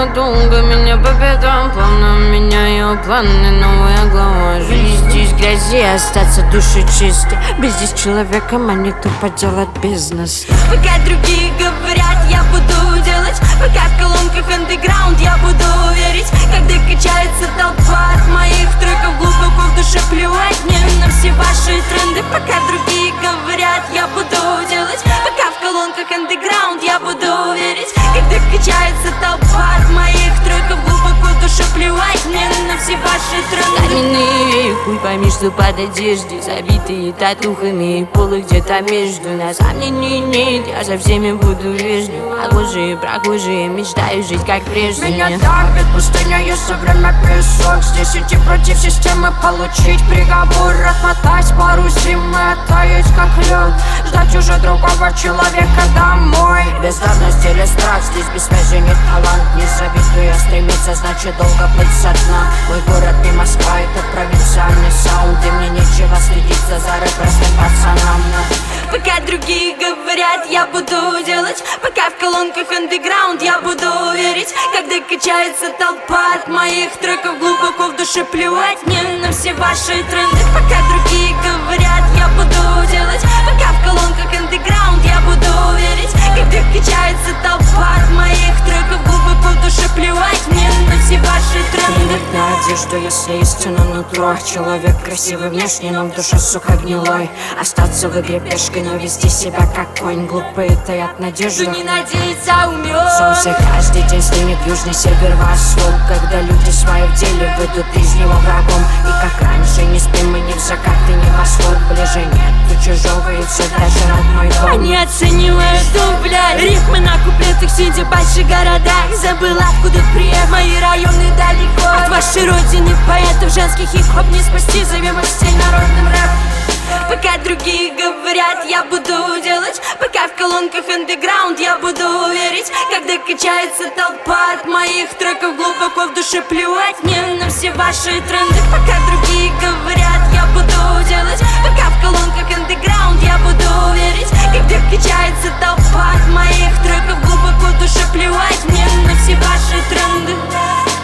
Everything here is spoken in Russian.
долго меня по пятам, плавно меняю планы, новая глава. Жизнь здесь грязи, остаться души чистой. Без здесь человеком, а не тупо делать бизнес. Пока другие говорят, я буду делать. Пока в колонках андеграунд, я буду верить. Когда качается толпа от моих треков, глубоко в душе плевать мне на все ваши тренды. Пока другие говорят, я буду делать. Пока в колонках андеграунд, я буду верить. Когда качается толпа от моих треков, глубоко в душе плевать мне на все ваши тренды. Каменные, хуй пойми, что под одеждой, забитые татухами, полы где-то между нас. Сомнений нет, я со всеми буду вежлив. Отхожие, прохожие, мечтаю жить как прежде. Меня давит пустыня, если время песок. Здесь идти против системы, получить приговор. Отмотать пару зим и оттаять как лед. Ждать уже другого человека домой. Бездарность или страх, здесь без связи нет талант. Не завидую, стремиться, значит долго плыть со дна. Мой город не Москва, это провинциальный саунд. И мне нечего следить за зарой простым пацанам. Пока другие говорят, я буду делать. Пока в колонках андеграунд, я буду верить. Когда качается толпа от моих треков, глубоко в душе плевать мне на все ваши тренды. Пока другие говорят, я буду делать. Пока в колонках андеграунд, я буду верить. Когда качается толпа от моих треков, глубоко в душе плевать мне на все ваши тренды. На одежду, если истина нутро. Человек красивый внешне, но в душе, сука, гнилой. Остаться в игре пешкой, но вести себя как конь. Глупые таят надежду, не надеется, а умрет. Солнце каждый день стынет южный, север, восток. Когда люди свои в деле выйдут из него врагом. И как раньше, не спим мы ни в закат и ни в восход. Ближе нет у чужого и все даже родной дом. Они оценивают, что, блядь, рифмы на куплетах, сидя в больших городах. Забыла, откуда приехал, мои районы далеко от вашей родины. Поэтов женских хип-хоп не спасти, зовем их всей народным рэп. Пока другие говорят, я буду делать. Пока в колонках андеграунд, я буду верить. Когда качается толпа от моих треков, глубоко в душе плевать мне на все ваши тренды. Пока другие говорят, я буду делать. Пока в колонках андеграунд, я буду верить. Когда качается толпа от моих треков, глубоко в душе плевать мне на все ваши тренды.